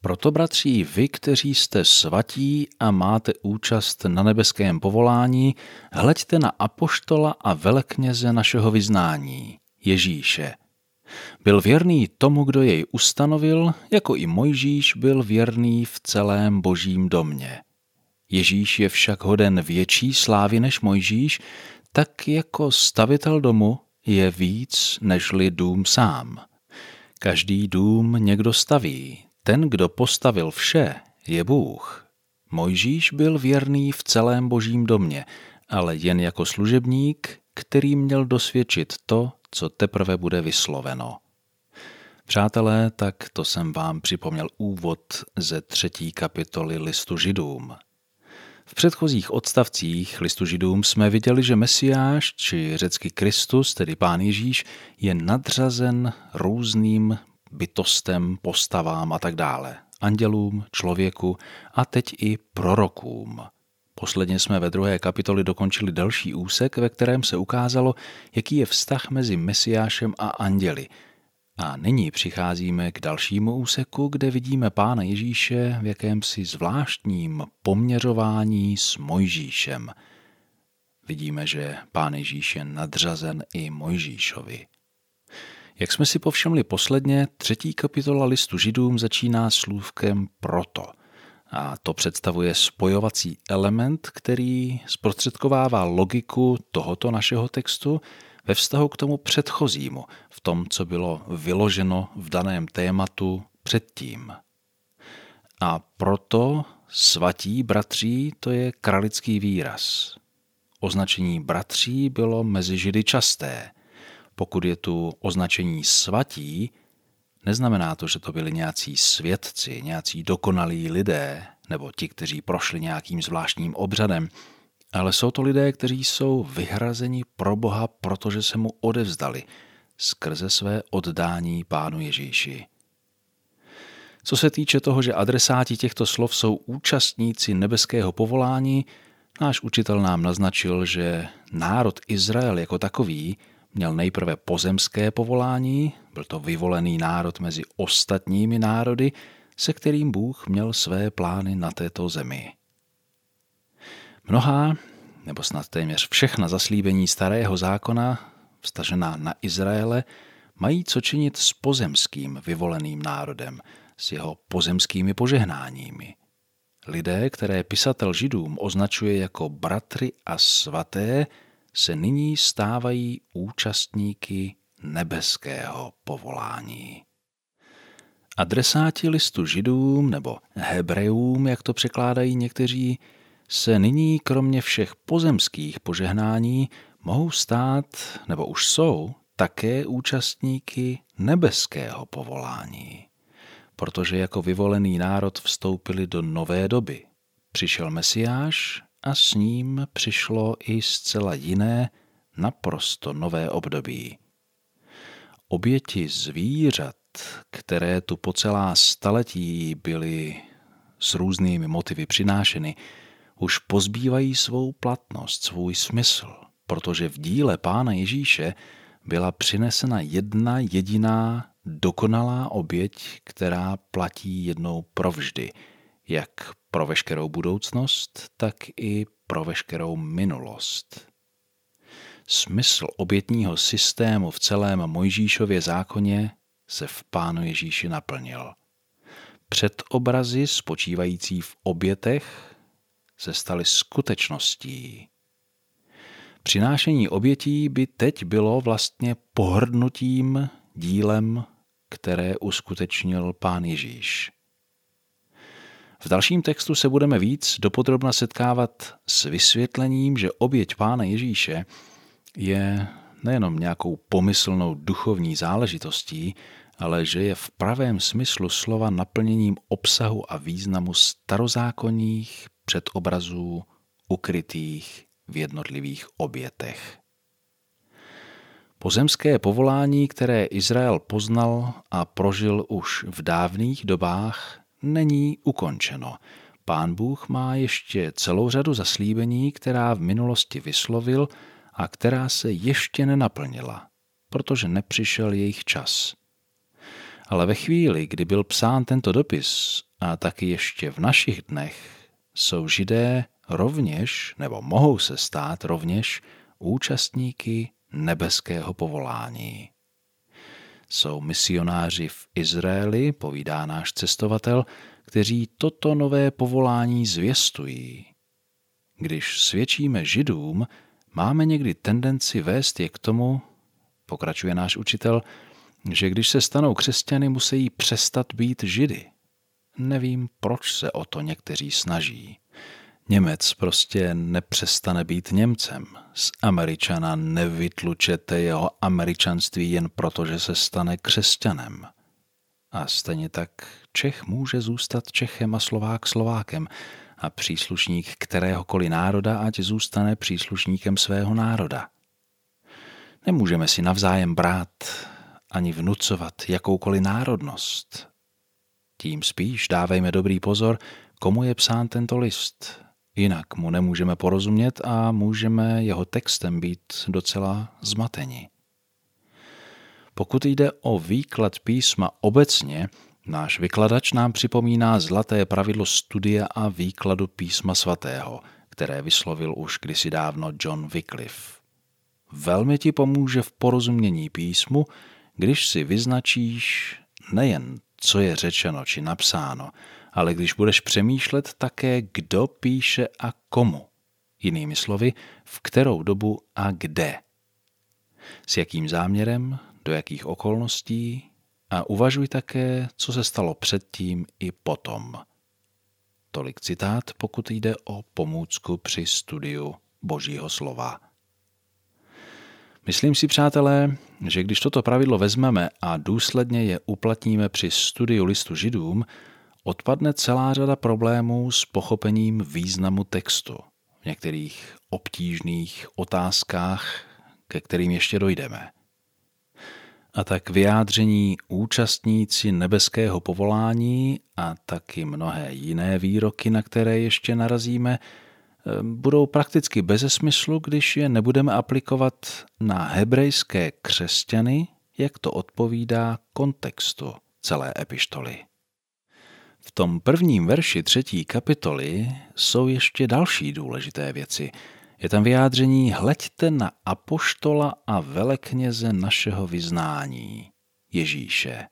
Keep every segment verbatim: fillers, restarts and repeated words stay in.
Proto, bratří, vy, kteří jste svatí a máte účast na nebeském povolání, hleďte na apoštola a velekněze našeho vyznání, Ježíše. Byl věrný tomu, kdo jej ustanovil, jako i Mojžíš byl věrný v celém božím domě. Ježíš je však hoden větší slávy než Mojžíš, tak jako stavitel domu je víc nežli dům sám. Každý dům někdo staví, ten, kdo postavil vše, je Bůh. Mojžíš byl věrný v celém božím domě, ale jen jako služebník, který měl dosvědčit to, co teprve bude vysloveno. Přátelé, tak to jsem vám připomněl úvod ze třetí kapitoly listu Židům. V předchozích odstavcích listu Židům jsme viděli, že Mesiáš, či řecky Kristus, tedy Pán Ježíš, je nadřazen různým bytostem, postavám a tak dále. Andělům, člověku a teď i prorokům. Posledně jsme ve druhé kapitoli dokončili další úsek, ve kterém se ukázalo, jaký je vztah mezi Mesiášem a anděli. A nyní přicházíme k dalšímu úseku, kde vidíme Pána Ježíše v jakémsi zvláštním poměřování s Mojžíšem. Vidíme, že Pán Ježíš je nadřazen i Mojžíšovi. Jak jsme si povšimli posledně, třetí kapitola listu Židům začíná slůvkem proto. A to představuje spojovací element, který zprostředkovává logiku tohoto našeho textu ve vztahu k tomu předchozímu, v tom, co bylo vyloženo v daném tématu předtím. A proto svatí bratří, to je kralický výraz. Označení bratří bylo mezi Židy časté. Pokud je tu označení svatí, neznamená to, že to byli nějací světci, nějací dokonalí lidé, nebo ti, kteří prošli nějakým zvláštním obřadem, ale jsou to lidé, kteří jsou vyhrazeni pro Boha, protože se mu odevzdali skrze své oddání Pánu Ježíši. Co se týče toho, že adresáti těchto slov jsou účastníci nebeského povolání, náš učitel nám naznačil, že národ Izrael jako takový měl nejprve pozemské povolání, byl to vyvolený národ mezi ostatními národy, se kterým Bůh měl své plány na této zemi. Mnohá, nebo snad téměř všechna zaslíbení starého zákona, vztažená na Izraele, mají co činit s pozemským vyvoleným národem, s jeho pozemskými požehnáními. Lidé, které pisatel Židům označuje jako bratry a svaté, se nyní stávají účastníky nebeského povolání. Adresáti listu Židům nebo Hebrejům, jak to překládají někteří, se nyní kromě všech pozemských požehnání mohou stát, nebo už jsou, také účastníky nebeského povolání. Protože jako vyvolený národ vstoupili do nové doby. Přišel Mesiáš a s ním přišlo i zcela jiné, naprosto nové období. Oběti zvířat, které tu po celá staletí byly s různými motivy přinášeny, už pozbývají svou platnost, svůj smysl, protože v díle Pána Ježíše byla přinesena jedna jediná dokonalá oběť, která platí jednou provždy, jak pro veškerou budoucnost, tak i pro veškerou minulost. Smysl obětního systému v celém Mojžíšově zákoně se v Pánu Ježíši naplnil. Předobrazy spočívající v obětech se staly skutečností. Přinášení obětí by teď bylo vlastně pohrdnutím dílem, které uskutečnil Pán Ježíš. V dalším textu se budeme víc dopodrobna setkávat s vysvětlením, že oběť Pána Ježíše je nejenom nějakou pomyslnou duchovní záležitostí, ale že je v pravém smyslu slova naplněním obsahu a významu starozákonních předobrazů ukrytých v jednotlivých obětech. Pozemské povolání, které Izrael poznal a prožil už v dávných dobách, není ukončeno. Pán Bůh má ještě celou řadu zaslíbení, která v minulosti vyslovil a která se ještě nenaplnila, protože nepřišel jejich čas. Ale ve chvíli, kdy byl psán tento dopis a taky ještě v našich dnech jsou Židé rovněž, nebo mohou se stát rovněž, účastníky nebeského povolání. Jsou misionáři v Izraeli, povídá náš cestovatel, kteří toto nové povolání zvěstují. Když svědčíme Židům, máme někdy tendenci vést je k tomu, pokračuje náš učitel, že když se stanou křesťany, musí přestat být Židy. Nevím, proč se o to někteří snaží. Němec prostě nepřestane být Němcem. Z Američana nevytlučete jeho američanství jen proto, že se stane křesťanem. A stejně tak Čech může zůstat Čechem a Slovák Slovákem a příslušník kteréhokoliv národa ať zůstane příslušníkem svého národa. Nemůžeme si navzájem brát ani vnucovat jakoukoliv národnost. Tím spíš dávejme dobrý pozor, komu je psán tento list. Jinak mu nemůžeme porozumět a můžeme jeho textem být docela zmateni. Pokud jde o výklad písma obecně, náš vykladač nám připomíná zlaté pravidlo studia a výkladu písma svatého, které vyslovil už kdysi dávno John Wycliffe. Velmi ti pomůže v porozumění písmu, když si vyznačíš nejen, co je řečeno či napsáno, ale když budeš přemýšlet také, kdo píše a komu. Jinými slovy, v kterou dobu a kde. S jakým záměrem, do jakých okolností a uvažuj také, co se stalo předtím i potom. Tolik citát, pokud jde o pomůcku při studiu Božího slova. Myslím si, přátelé, že když toto pravidlo vezmeme a důsledně je uplatníme při studiu listu Židům, odpadne celá řada problémů s pochopením významu textu v některých obtížných otázkách, ke kterým ještě dojdeme. A tak vyjádření účastníci nebeského povolání a taky mnohé jiné výroky, na které ještě narazíme, budou prakticky beze smyslu, když je nebudeme aplikovat na hebrejské křesťany, jak to odpovídá kontextu celé epištoly. V tom prvním verši třetí kapitoly jsou ještě další důležité věci. Je tam vyjádření hleďte na apoštola a velekněze našeho vyznání, Ježíše.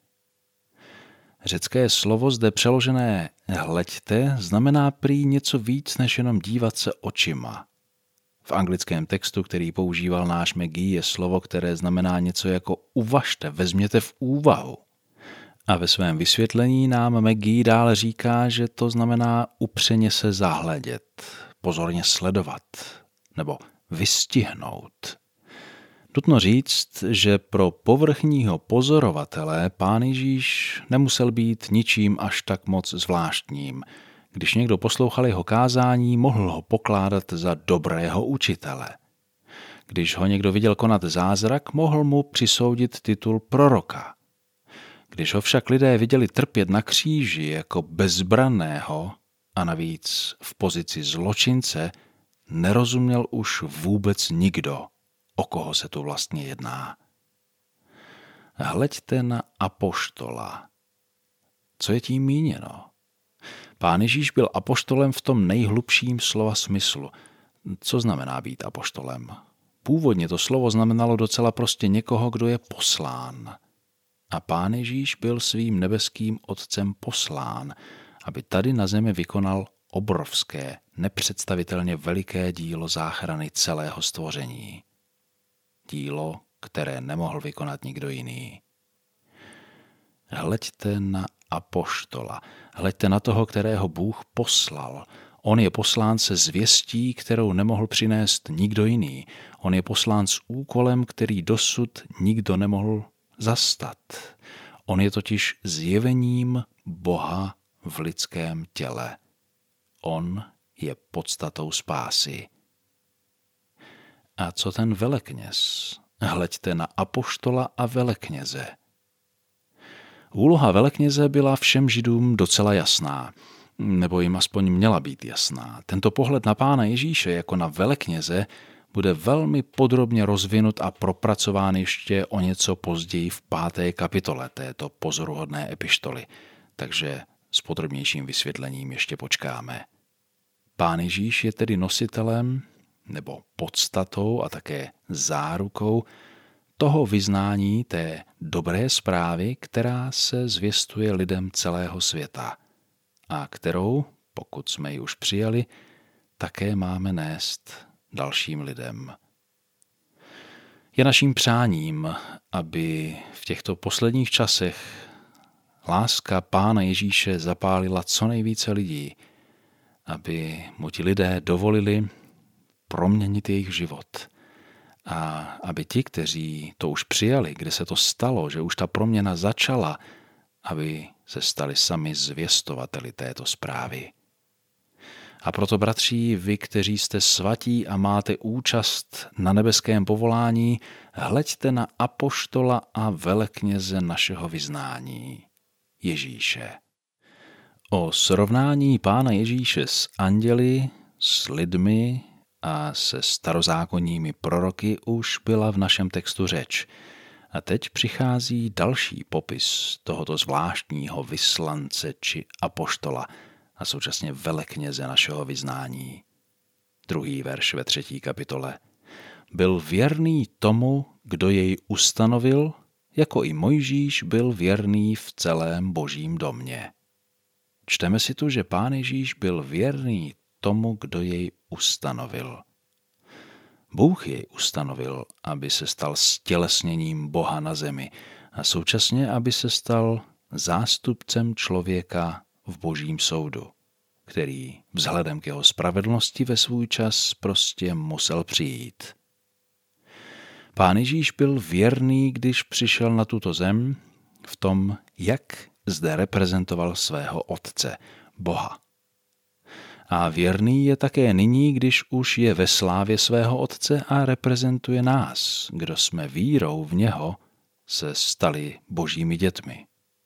Řecké slovo zde přeložené hleďte znamená prý něco víc než jenom dívat se očima. V anglickém textu, který používal náš McGee, je slovo, které znamená něco jako uvažte, vezměte v úvahu. A ve svém vysvětlení nám McGee dále říká, že to znamená upřeně se zahledět, pozorně sledovat nebo vystihnout. Nutno říct, že pro povrchního pozorovatele Pán Ježíš nemusel být ničím až tak moc zvláštním. Když někdo poslouchal jeho kázání, mohl ho pokládat za dobrého učitele. Když ho někdo viděl konat zázrak, mohl mu přisoudit titul proroka. Když ho však lidé viděli trpět na kříži jako bezbranného a navíc v pozici zločince, nerozuměl už vůbec nikdo, o koho se tu vlastně jedná. Hleďte na apoštola. Co je tím míněno? Pán Ježíš byl apoštolem v tom nejhlubším slova smyslu. Co znamená být apoštolem? Původně to slovo znamenalo docela prostě někoho, kdo je poslán. A Pán Ježíš byl svým nebeským Otcem poslán, aby tady na zemi vykonal obrovské, nepředstavitelně veliké dílo záchrany celého stvoření. Dílo, které nemohl vykonat nikdo jiný. Hleďte na apoštola, hleďte na toho, kterého Bůh poslal. On je poslán se zvěstí, kterou nemohl přinést nikdo jiný. On je poslán s úkolem, který dosud nikdo nemohl zastat. On je totiž zjevením Boha v lidském těle. On je podstatou spásy. A co ten velekněz? Hleďte na apoštola a velekněze. Úloha velekněze byla všem Židům docela jasná, nebo jim aspoň měla být jasná. Tento pohled na Pána Ježíše jako na velekněze bude velmi podrobně rozvinut a propracován ještě o něco později v páté kapitole této pozoruhodné epištoly. Takže s podrobnějším vysvětlením ještě počkáme. Pán Ježíš je tedy nositelem nebo podstatou a také zárukou toho vyznání té dobré zprávy, která se zvěstuje lidem celého světa a kterou, pokud jsme ji už přijali, také máme nést dalším lidem. Je naším přáním, aby v těchto posledních časech láska Pána Ježíše zapálila co nejvíce lidí, aby mu ti lidé dovolili proměnit jejich život a aby ti, kteří to už přijali, kde se to stalo, že už ta proměna začala, aby se stali sami zvěstovateli této zprávy. A proto, bratří, vy, kteří jste svatí a máte účast na nebeském povolání, hleďte na apoštola a velekněze našeho vyznání, Ježíše. O srovnání Pána Ježíše s anděli, s lidmi a se starozákonními proroky už byla v našem textu řeč. A teď přichází další popis tohoto zvláštního vyslance či apoštola a současně velekněze našeho vyznání. Druhý verš ve třetí kapitole. Byl věrný tomu, kdo jej ustanovil, jako i Mojžíš byl věrný v celém božím domě. Čteme si tu, že Pán Ježíš byl věrný tomu, kdo jej ustanovil. Bůh jej ustanovil, aby se stal stělesněním Boha na zemi a současně, aby se stal zástupcem člověka v božím soudu, který vzhledem k jeho spravedlnosti ve svůj čas prostě musel přijít. Pán Ježíš byl věrný, když přišel na tuto zem v tom, jak zde reprezentoval svého Otce, Boha. A věrný je také nyní, když už je ve slávě svého Otce a reprezentuje nás, kdo jsme vírou v něho se stali božími dětmi.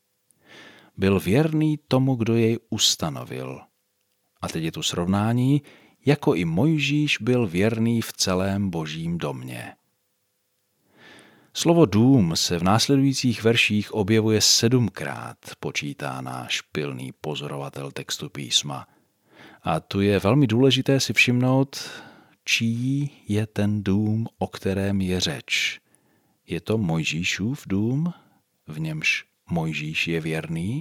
Byl věrný tomu, kdo jej ustanovil. A teď je tu srovnání, jako i Mojžíš byl věrný v celém božím domě. Slovo dům se v následujících verších objevuje sedmkrát, počítá náš pilný pozorovatel textu písma. A tu je velmi důležité si všimnout, čí je ten dům, o kterém je řeč. Je to Mojžíšův dům, v němž Mojžíš je věrný?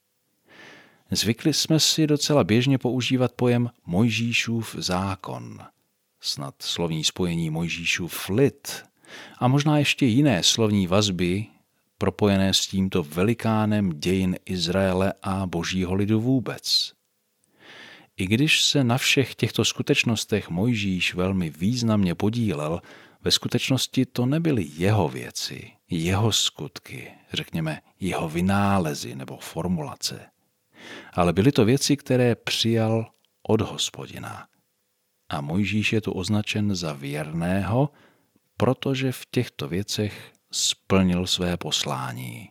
Zvykli jsme si docela běžně používat pojem Mojžíšův zákon, snad slovní spojení Mojžíšův lid a možná ještě jiné slovní vazby propojené s tímto velikánem dějin Izraele a božího lidu vůbec. I když se na všech těchto skutečnostech Mojžíš velmi významně podílel, ve skutečnosti to nebyly jeho věci, jeho skutky, řekněme jeho vynálezy nebo formulace, ale byly to věci, které přijal od Hospodina. A Mojžíš je tu označen za věrného, protože v těchto věcech splnil své poslání.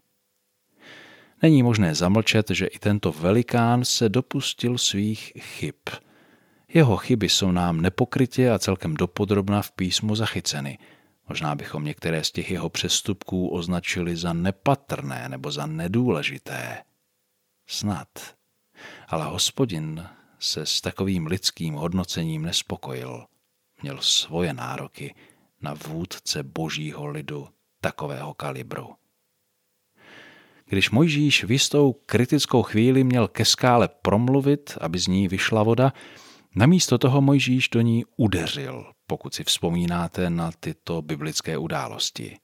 Není možné zamlčet, že i tento velikán se dopustil svých chyb. Jeho chyby jsou nám nepokrytě a celkem dopodrobna v písmu zachyceny. Možná bychom některé z těch jeho přestupků označili za nepatrné nebo za nedůležité. Snad. Ale Hospodin se s takovým lidským hodnocením nespokojil. Měl svoje nároky na vůdce božího lidu takového kalibru. Když Mojžíš v jistou kritickou chvíli měl ke skále promluvit, aby z ní vyšla voda, namísto toho Mojžíš do ní udeřil, pokud si vzpomínáte na tyto biblické události.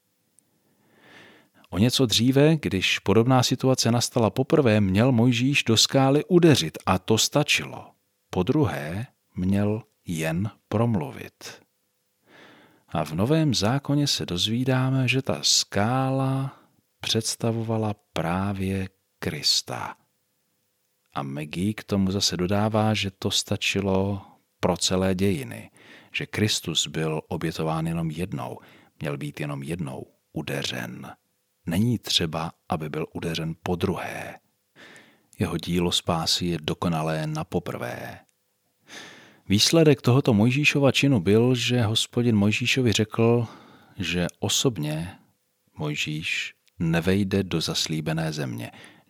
O něco dříve, když podobná situace nastala poprvé, měl Mojžíš do skály udeřit a to stačilo. Podruhé měl jen promluvit. A v Novém zákoně se dozvídáme, že ta skála představovala právě Krista. A Maggie k tomu zase dodává, že to stačilo pro celé dějiny, že Kristus byl obětován jenom jednou, měl být jenom jednou udeřen. Není třeba, aby byl udeřen podruhé. Jeho dílo spásy je dokonalé napoprvé. Výsledek tohoto Mojžíšova činu byl, že Hospodin Mojžíšovi řekl, že osobně Mojžíš nevejde do zaslíbené země,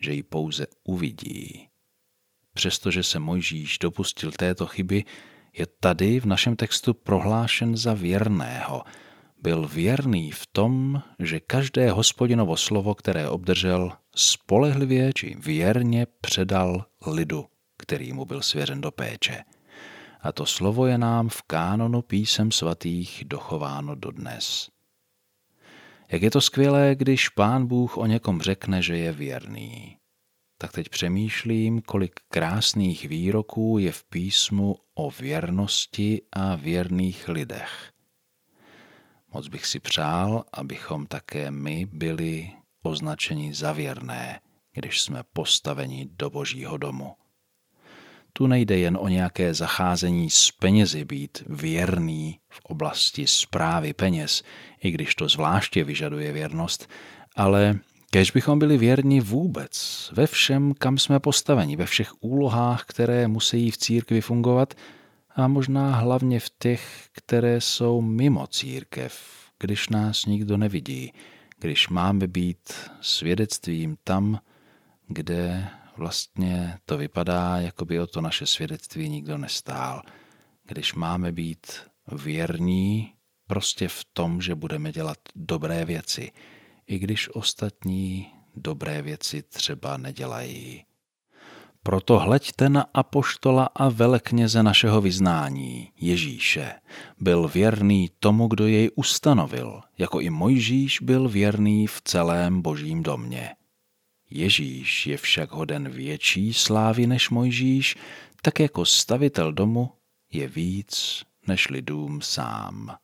že ji pouze uvidí. Přestože se Mojžíš dopustil této chyby, je tady v našem textu prohlášen za věrného. Byl věrný v tom, že každé Hospodinovo slovo, které obdržel, spolehlivě či věrně předal lidu, který mu byl svěřen do péče. A to slovo je nám v kánonu písem svatých dochováno dodnes. Jak je to skvělé, když Pán Bůh o někom řekne, že je věrný. Tak teď přemýšlím, kolik krásných výroků je v písmu o věrnosti a věrných lidech. Moc bych si přál, abychom také my byli označeni za věrné, když jsme postaveni do Božího domu. Tu nejde jen o nějaké zacházení s penězi, být věrný v oblasti správy peněz, i když to zvláště vyžaduje věrnost, ale kéž bychom byli věrni vůbec ve všem, kam jsme postaveni, ve všech úlohách, které musí v církvi fungovat, a možná hlavně v těch, které jsou mimo církev, když nás nikdo nevidí, když máme být svědectvím tam, kde vlastně to vypadá, jako by o to naše svědectví nikdo nestál. Když máme být věrní prostě v tom, že budeme dělat dobré věci, i když ostatní dobré věci třeba nedělají. Proto hleďte na apoštola a velekněze našeho vyznání, Ježíše. Byl věrný tomu, kdo jej ustanovil, jako i Mojžíš byl věrný v celém Božím domě. Ježíš je však hoden větší slávy než Mojžíš, tak jako stavitel domu je víc než dům sám.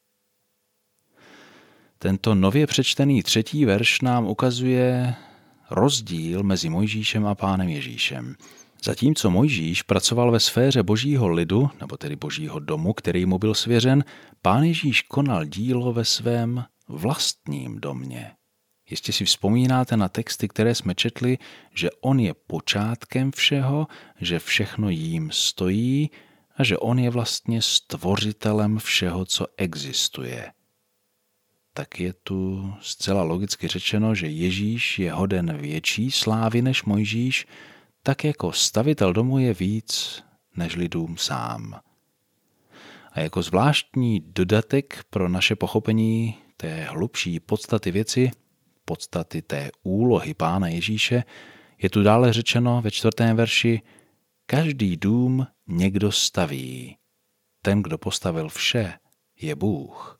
Tento nově přečtený třetí verš nám ukazuje rozdíl mezi Mojžíšem a Pánem Ježíšem. Zatímco Mojžíš pracoval ve sféře Božího lidu, nebo tedy Božího domu, který mu byl svěřen, Pán Ježíš konal dílo ve svém vlastním domě. Jistě si vzpomínáte na texty, které jsme četli, že on je počátkem všeho, že všechno jím stojí a že on je vlastně stvořitelem všeho, co existuje. Tak je tu zcela logicky řečeno, že Ježíš je hoden větší slávy než Mojžíš, tak jako stavitel domu je víc než dům sám. A jako zvláštní dodatek pro naše pochopení té hlubší podstaty věci, podstaty té úlohy Pána Ježíše, je tu dále řečeno ve čtvrtém verši: každý dům někdo staví. Ten, kdo postavil vše, je Bůh.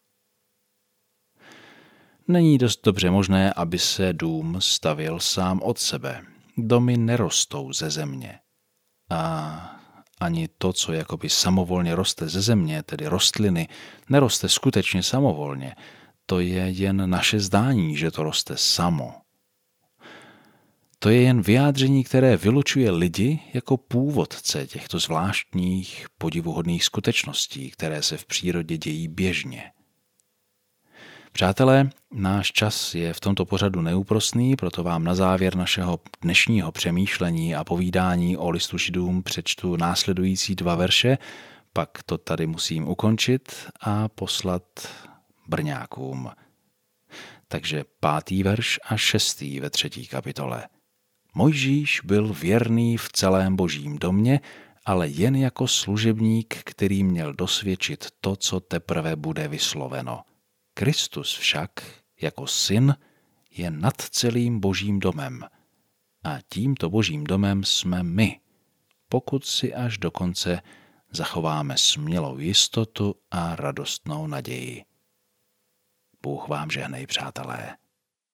Není dost dobře možné, aby se dům stavěl sám od sebe. Domy nerostou ze země. A ani to, co jakoby samovolně roste ze země, tedy rostliny, neroste skutečně samovolně. To je jen naše zdání, že to roste samo. To je jen vyjádření, které vylučuje lidi jako původce těchto zvláštních, podivuhodných skutečností, které se v přírodě dějí běžně. Přátelé, náš čas je v tomto pořadu neúprosný, proto vám na závěr našeho dnešního přemýšlení a povídání o listu Židům přečtu následující dva verše, pak to tady musím ukončit a poslat brňákům. Takže pátý verš a šestý ve třetí kapitole. Mojžíš byl věrný v celém Božím domě, ale jen jako služebník, který měl dosvědčit to, co teprve bude vysloveno. Kristus však, jako syn, je nad celým Božím domem. A tímto Božím domem jsme my, pokud si až do konce zachováme smělou jistotu a radostnou naději. Bůh vám žehnej, přátelé.